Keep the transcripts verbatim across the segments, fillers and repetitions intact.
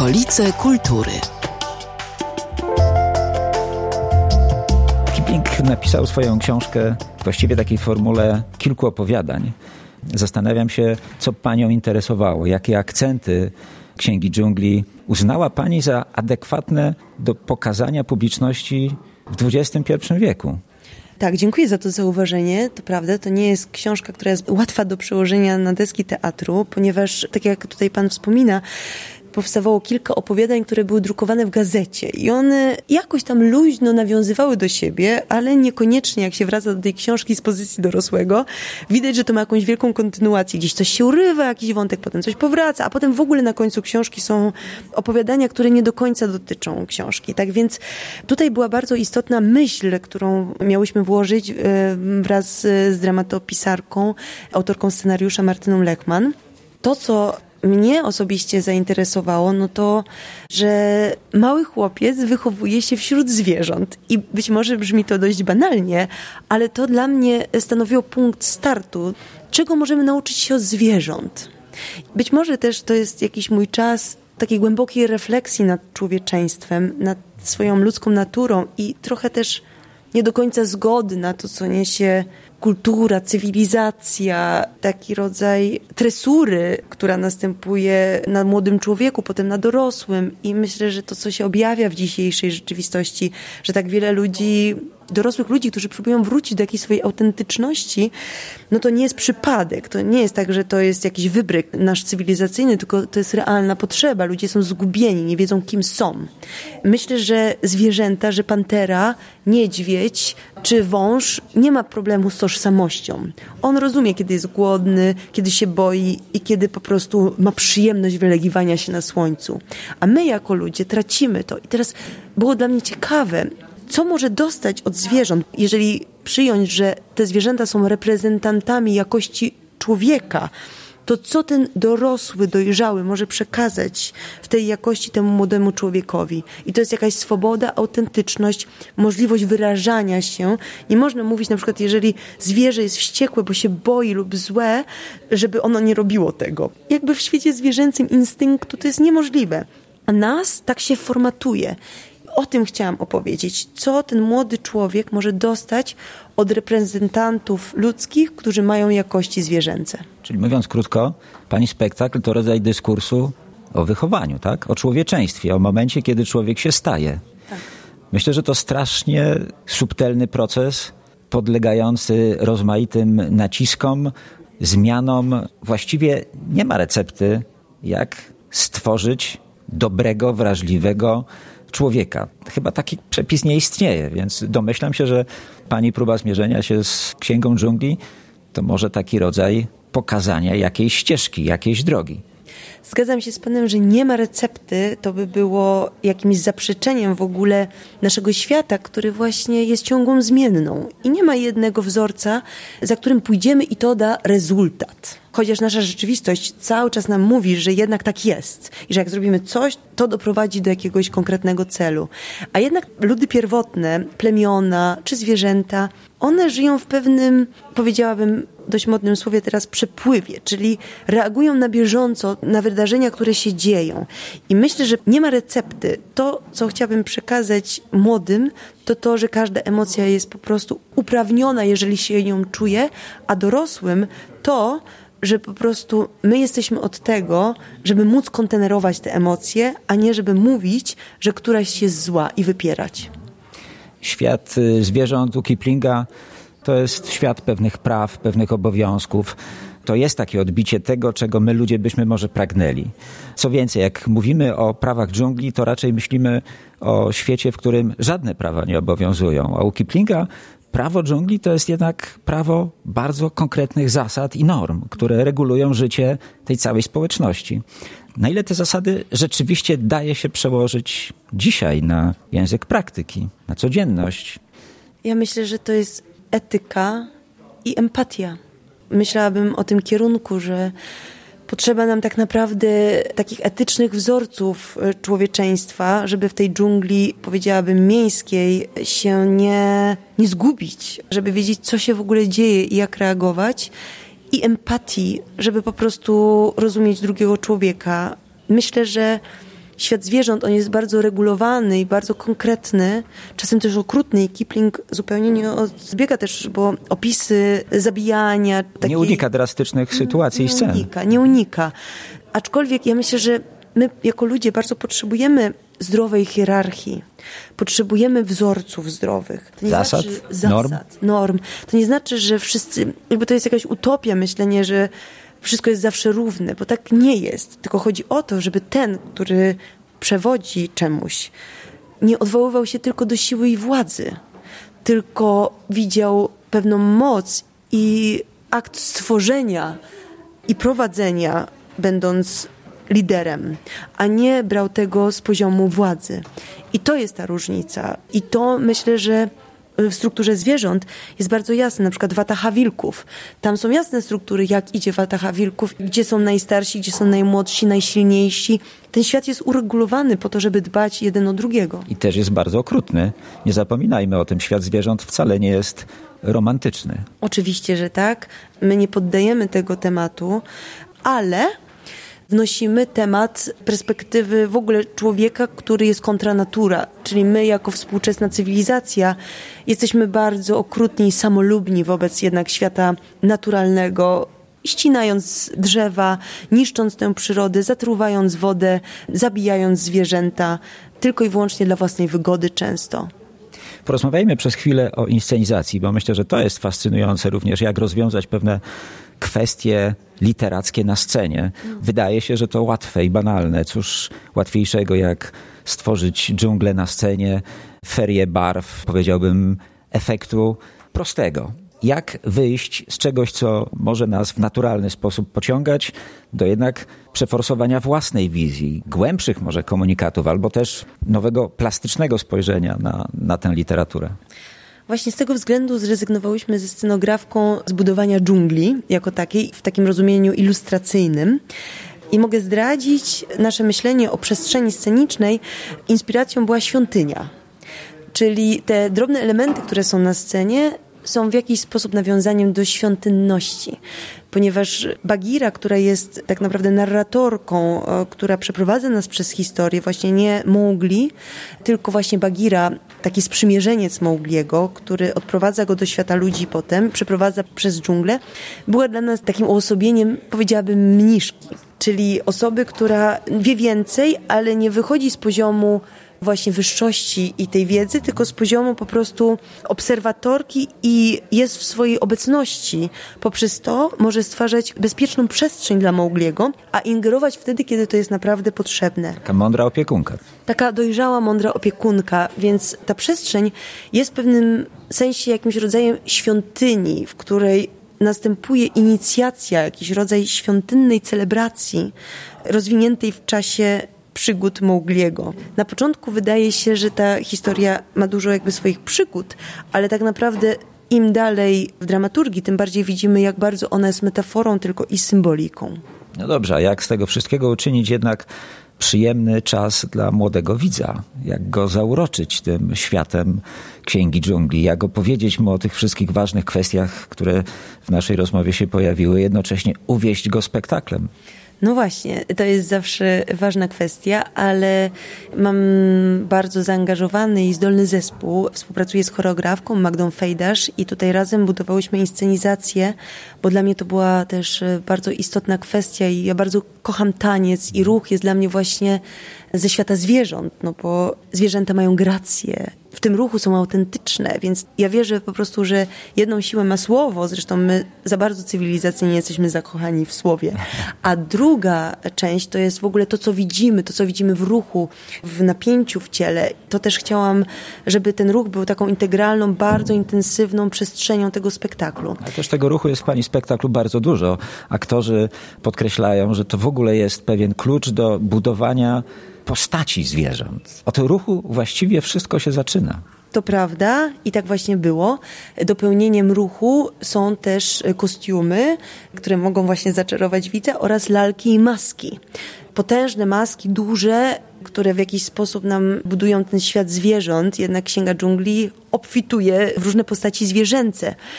Okolice kultury. Kipling napisał swoją książkę właściwie w takiej formule kilku opowiadań. Zastanawiam się, co panią interesowało, jakie akcenty Księgi Dżungli uznała pani za adekwatne do pokazania publiczności w dwudziestym pierwszym wieku. Tak, dziękuję za to zauważenie. To prawda, to nie jest książka, która jest łatwa do przełożenia na deski teatru, ponieważ, tak jak tutaj pan wspomina, powstawało kilka opowiadań, które były drukowane w gazecie i one jakoś tam luźno nawiązywały do siebie, ale niekoniecznie jak się wraca do tej książki z pozycji dorosłego, widać, że to ma jakąś wielką kontynuację. Gdzieś coś się urywa, jakiś wątek, potem coś powraca, a potem w ogóle na końcu książki są opowiadania, które nie do końca dotyczą książki. Tak więc tutaj była bardzo istotna myśl, którą miałyśmy włożyć wraz z dramatopisarką, autorką scenariusza Martyną Lechman. To, co mnie osobiście zainteresowało, no to, że mały chłopiec wychowuje się wśród zwierząt. I być może brzmi to dość banalnie, ale to dla mnie stanowiło punkt startu, czego możemy nauczyć się od zwierząt. Być może też to jest jakiś mój czas takiej głębokiej refleksji nad człowieczeństwem, nad swoją ludzką naturą i trochę też nie do końca zgody na to, co niesie kultura, cywilizacja, taki rodzaj tresury, która następuje na młodym człowieku, potem na dorosłym. I myślę, że to, co się objawia w dzisiejszej rzeczywistości, że tak wiele ludzi, dorosłych ludzi, którzy próbują wrócić do jakiejś swojej autentyczności, no to nie jest przypadek. To nie jest tak, że to jest jakiś wybryk nasz cywilizacyjny, tylko to jest realna potrzeba. Ludzie są zgubieni, nie wiedzą, kim są. Myślę, że zwierzęta, że pantera, niedźwiedź czy wąż nie ma problemu z tożsamością. On rozumie, kiedy jest głodny, kiedy się boi i kiedy po prostu ma przyjemność wylegiwania się na słońcu. A my jako ludzie tracimy to. I teraz było dla mnie ciekawe, co może dostać od zwierząt, jeżeli przyjąć, że te zwierzęta są reprezentantami jakości człowieka, to co ten dorosły, dojrzały może przekazać w tej jakości temu młodemu człowiekowi? I to jest jakaś swoboda, autentyczność, możliwość wyrażania się. Nie można mówić na przykład, jeżeli zwierzę jest wściekłe, bo się boi lub złe, żeby ono nie robiło tego. Jakby w świecie zwierzęcym instynktu to jest niemożliwe. A nas tak się formatuje. O tym chciałam opowiedzieć. Co ten młody człowiek może dostać od reprezentantów ludzkich, którzy mają jakości zwierzęce. Czyli mówiąc krótko, pani spektakl to rodzaj dyskursu o wychowaniu, tak? O człowieczeństwie, o momencie, kiedy człowiek się staje. Tak. Myślę, że to strasznie subtelny proces, podlegający rozmaitym naciskom, zmianom. Właściwie nie ma recepty, jak stworzyć dobrego, wrażliwego człowieka. Chyba taki przepis nie istnieje, więc domyślam się, że pani próba zmierzenia się z Księgą Dżungli to może taki rodzaj pokazania jakiejś ścieżki, jakiejś drogi. Zgadzam się z panem, że nie ma recepty, to by było jakimś zaprzeczeniem w ogóle naszego świata, który właśnie jest ciągłą zmienną. I nie ma jednego wzorca, za którym pójdziemy i to da rezultat. Chociaż nasza rzeczywistość cały czas nam mówi, że jednak tak jest. I że jak zrobimy coś, to doprowadzi do jakiegoś konkretnego celu. A jednak ludy pierwotne, plemiona czy zwierzęta, one żyją w pewnym, powiedziałabym dość modnym słowie teraz, przepływie, czyli reagują na bieżąco na wydarzenia, które się dzieją. I myślę, że nie ma recepty. To, co chciałabym przekazać młodym, to to, że każda emocja jest po prostu uprawniona, jeżeli się ją czuje, a dorosłym to, że po prostu my jesteśmy od tego, żeby móc kontenerować te emocje, a nie żeby mówić, że któraś jest zła i wypierać. Świat zwierząt u Kiplinga to jest świat pewnych praw, pewnych obowiązków. To jest takie odbicie tego, czego my ludzie byśmy może pragnęli. Co więcej, jak mówimy o prawach dżungli, to raczej myślimy o świecie, w którym żadne prawa nie obowiązują. A u Kiplinga prawo dżungli to jest jednak prawo bardzo konkretnych zasad i norm, które regulują życie tej całej społeczności. Na ile te zasady rzeczywiście daje się przełożyć dzisiaj na język praktyki, na codzienność? Ja myślę, że to jest etyka i empatia. Myślałabym o tym kierunku, że potrzeba nam tak naprawdę takich etycznych wzorców człowieczeństwa, żeby w tej dżungli, powiedziałabym, miejskiej się nie, nie zgubić, żeby wiedzieć, co się w ogóle dzieje i jak reagować. I empatii, żeby po prostu rozumieć drugiego człowieka. Myślę, że świat zwierząt, on jest bardzo regulowany i bardzo konkretny, czasem też okrutny i Kipling zupełnie nie odbiega też, bo opisy zabijania... Takiej, nie unika drastycznych sytuacji i scen. Nie unika, nie unika. Aczkolwiek ja myślę, że my jako ludzie bardzo potrzebujemy zdrowej hierarchii. Potrzebujemy wzorców zdrowych. To nie zasad? Znaczy, zasad, norm? norm. To nie znaczy, że wszyscy... Jakby to jest jakaś utopia, myślenie, że wszystko jest zawsze równe, bo tak nie jest. Tylko chodzi o to, żeby ten, który przewodzi czemuś, nie odwoływał się tylko do siły i władzy, tylko widział pewną moc i akt stworzenia i prowadzenia, będąc liderem, a nie brał tego z poziomu władzy. I to jest ta różnica. I to myślę, że w strukturze zwierząt jest bardzo jasne, na przykład wataha wilków. Tam są jasne struktury, jak idzie wataha wilków, gdzie są najstarsi, gdzie są najmłodsi, najsilniejsi. Ten świat jest uregulowany po to, żeby dbać jeden o drugiego. I też jest bardzo okrutny. Nie zapominajmy o tym, świat zwierząt wcale nie jest romantyczny. Oczywiście, że tak. My nie poddajemy tego tematu, ale wnosimy temat perspektywy w ogóle człowieka, który jest kontra natura. Czyli my jako współczesna cywilizacja jesteśmy bardzo okrutni i samolubni wobec jednak świata naturalnego, ścinając drzewa, niszcząc tę przyrodę, zatruwając wodę, zabijając zwierzęta, tylko i wyłącznie dla własnej wygody często. Porozmawiajmy przez chwilę o inscenizacji, bo myślę, że to jest fascynujące również, jak rozwiązać pewne kwestie literackie na scenie. Wydaje się, że to łatwe i banalne. Cóż łatwiejszego, jak stworzyć dżunglę na scenie, ferię barw, powiedziałbym, efektu prostego. Jak wyjść z czegoś, co może nas w naturalny sposób pociągać, do jednak przeforsowania własnej wizji, głębszych może komunikatów, albo też nowego, plastycznego spojrzenia na, na tę literaturę. Właśnie z tego względu zrezygnowałyśmy ze scenografką zbudowania dżungli jako takiej, w takim rozumieniu ilustracyjnym. I mogę zdradzić, nasze myślenie o przestrzeni scenicznej inspiracją była świątynia. Czyli te drobne elementy, które są na scenie, są w jakiś sposób nawiązaniem do świątynności. Ponieważ Bagira, która jest tak naprawdę narratorką, która przeprowadza nas przez historię, właśnie nie Mowgli, tylko właśnie Bagira, taki sprzymierzeniec Mowgliego, który odprowadza go do świata ludzi potem, przeprowadza przez dżunglę, była dla nas takim uosobieniem, powiedziałabym, mniszki. Czyli osoby, która wie więcej, ale nie wychodzi z poziomu właśnie wyższości i tej wiedzy, tylko z poziomu po prostu obserwatorki i jest w swojej obecności. Poprzez to może stwarzać bezpieczną przestrzeń dla Mowgliego, a ingerować wtedy, kiedy to jest naprawdę potrzebne. Taka mądra opiekunka. Taka dojrzała, mądra opiekunka, więc ta przestrzeń jest w pewnym sensie jakimś rodzajem świątyni, w której następuje inicjacja, jakiś rodzaj świątynnej celebracji rozwiniętej w czasie przygód Mowgliego. Na początku wydaje się, że ta historia ma dużo jakby swoich przygód, ale tak naprawdę im dalej w dramaturgii, tym bardziej widzimy, jak bardzo ona jest metaforą tylko i symboliką. No dobrze, a jak z tego wszystkiego uczynić jednak przyjemny czas dla młodego widza? Jak go zauroczyć tym światem Księgi Dżungli? Jak opowiedzieć mu o tych wszystkich ważnych kwestiach, które w naszej rozmowie się pojawiły, jednocześnie uwieść go spektaklem? No właśnie, to jest zawsze ważna kwestia, ale mam bardzo zaangażowany i zdolny zespół. Współpracuję z choreografką Magdą Fejdasz i tutaj razem budowałyśmy inscenizację, bo dla mnie to była też bardzo istotna kwestia i ja bardzo kocham taniec i ruch jest dla mnie właśnie ze świata zwierząt, no bo zwierzęta mają grację. W tym ruchu są autentyczne, więc ja wierzę po prostu, że jedną siłę ma słowo, zresztą my za bardzo cywilizacyjnie jesteśmy zakochani w słowie, a druga część to jest w ogóle to, co widzimy, to, co widzimy w ruchu, w napięciu w ciele. To też chciałam, żeby ten ruch był taką integralną, bardzo intensywną przestrzenią tego spektaklu. Ale też tego ruchu jest w pani spektaklu bardzo dużo. Aktorzy podkreślają, że to w ogóle jest pewien klucz do budowania postaci zwierząt. Od ruchu właściwie wszystko się zaczyna. To prawda i tak właśnie było. Dopełnieniem ruchu są też kostiumy, które mogą właśnie zaczarować widza oraz lalki i maski. Potężne maski, duże, które w jakiś sposób nam budują ten świat zwierząt. Jednak Księga Dżungli obfituje w różne postaci zwierzęce.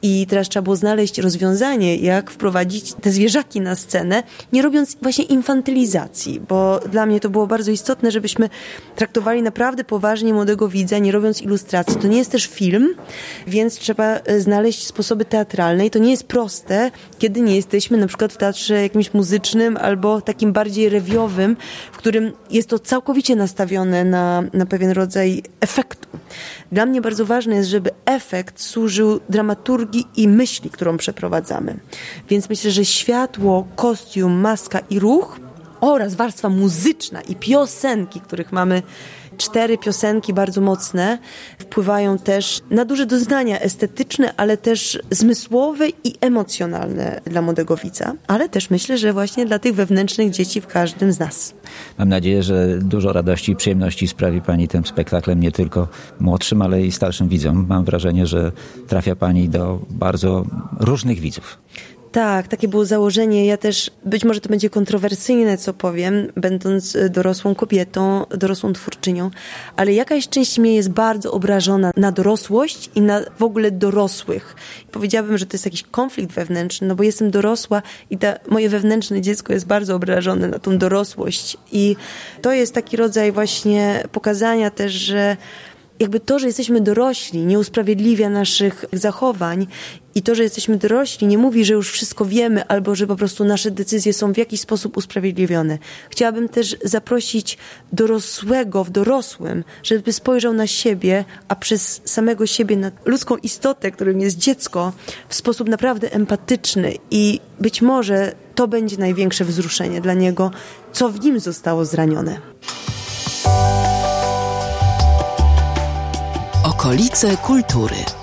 I teraz trzeba było znaleźć rozwiązanie, jak wprowadzić te zwierzaki na scenę, nie robiąc właśnie infantylizacji, bo dla mnie to było bardzo istotne, żebyśmy traktowali naprawdę poważnie młodego widza, nie robiąc ilustracji. To nie jest też film, więc trzeba znaleźć sposoby teatralne i to nie jest proste, kiedy nie jesteśmy na przykład w teatrze jakimś muzycznym albo takim bardziej rewiowym, w którym jest to całkowicie nastawione na, na pewien rodzaj efektu. Dla mnie bardzo ważne jest, żeby efekt służył dramaturgii i myśli, którą przeprowadzamy. Więc myślę, że światło, kostium, maska i ruch oraz warstwa muzyczna i piosenki, których mamy cztery piosenki bardzo mocne, wpływają też na duże doznania estetyczne, ale też zmysłowe i emocjonalne dla młodego widza, ale też myślę, że właśnie dla tych wewnętrznych dzieci w każdym z nas. Mam nadzieję, że dużo radości i przyjemności sprawi Pani tym spektaklem nie tylko młodszym, ale i starszym widzom. Mam wrażenie, że trafia Pani do bardzo różnych widzów. Tak, takie było założenie. Ja też, być może to będzie kontrowersyjne, co powiem, będąc dorosłą kobietą, dorosłą twórczynią, ale jakaś część mnie jest bardzo obrażona na dorosłość i na w ogóle dorosłych. Powiedziałabym, że to jest jakiś konflikt wewnętrzny, no bo jestem dorosła i ta, moje wewnętrzne dziecko jest bardzo obrażone na tą dorosłość. I to jest taki rodzaj właśnie pokazania też, że jakby to, że jesteśmy dorośli, nie usprawiedliwia naszych zachowań i to, że jesteśmy dorośli, nie mówi, że już wszystko wiemy albo że po prostu nasze decyzje są w jakiś sposób usprawiedliwione. Chciałabym też zaprosić dorosłego w dorosłym, żeby spojrzał na siebie, a przez samego siebie na ludzką istotę, którym jest dziecko, w sposób naprawdę empatyczny i być może to będzie największe wzruszenie dla niego, co w nim zostało zranione. Okolice kultury.